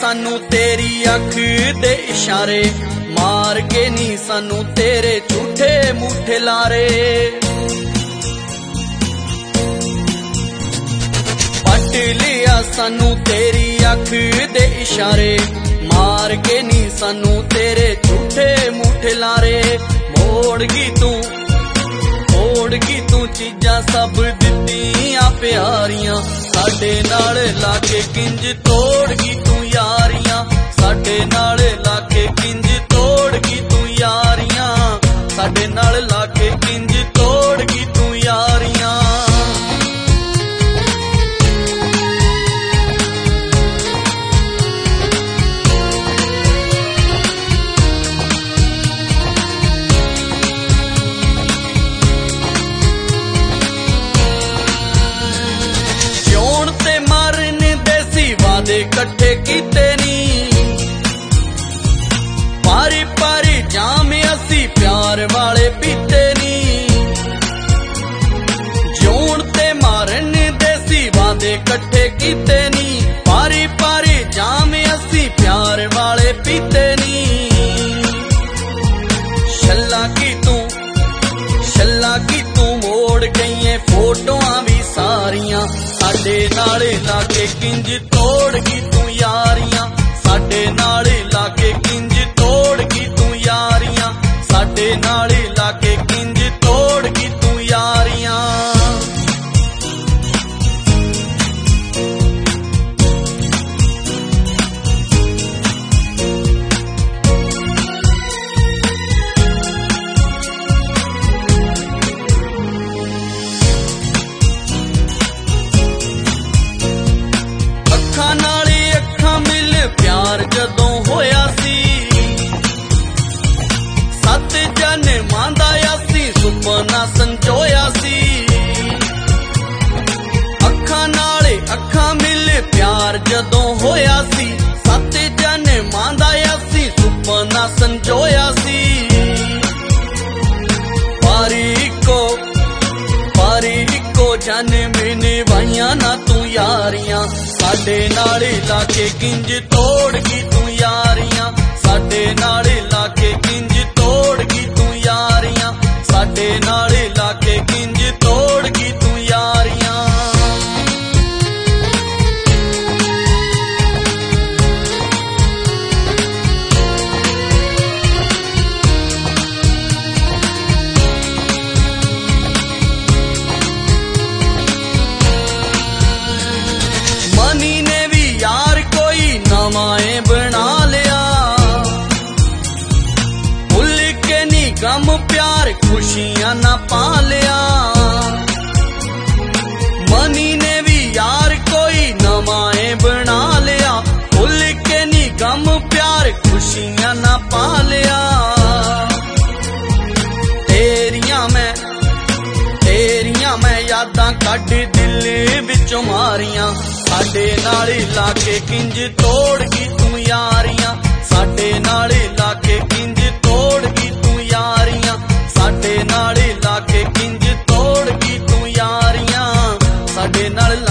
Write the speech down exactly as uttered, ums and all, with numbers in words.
सानू तेरी अख दे इशारे, मार के नी सानू तेरे झूठे मूठे लारे। पट लिया सानू तेरी अख दे इशारे, मार के नी सानू तेरे झूठे मूठे लारे। मोड़गी तू मोड़गी तू चीजां सब दित्तियां प्यारियां, साडे नाल लाके किंज तोड़गी तू यारियां, साडे नाल लाके किंज तोड़गी तू यारियां, साडे नाल लाके किंज तोड़गी तू यारियां। वादे कट्ठे कीते नी, पारी पारी जाम असी प्यार वाले पीते नी। जोन ते मारन देसी वादे कट्ठे कीते नी, पारी पारी जाम असी प्यार वाले पीते नी। शल्ला की तू शल्ला की तू मोड़ गई फोटोआं भी सारियां, साडे नाल लाके किंज तोड़गी तू यारियां, साडे नाल लाके किंज तोड़गी तू यारियां, साडे नाल लाके किंज तोड़गी तू यारियां। प्यार जदों होया सी सत जन्मां दा असी सुपना संजोया सी। अखां नाल अखां मिल प्यार जदों होया सी, सत जन्मां दा असी सुपना संजोया सी। पारी को पारी को जन्म निभाइयां ना तू यारियां, साडे नाल लाके किंज तोड़गी तू यारियां, साडे नाल लाके किंज तोड़गी तू यारियां, साडे नाल लाके किंज तोड़गी तू यारियां। मनी ने भी यार कोई नवाए बना लिया, भुल के नी गम प्यार खुशियां ना पा लिया। मनी ने भी यार कोई नवाए बना लिया, भुल के नी गम प्यार खुशियां ना पा लिया। तेरियां मैं तेरियां मैं यादां कढ दिल विचों मारियां, साडे नाल लाके किंज तोड़गी तू यारियां, साडे नाल लाके किंज तोड़गी तू यारियां, साडे नाल लाके किंज तोड़गी तू यारियां, साडे नाल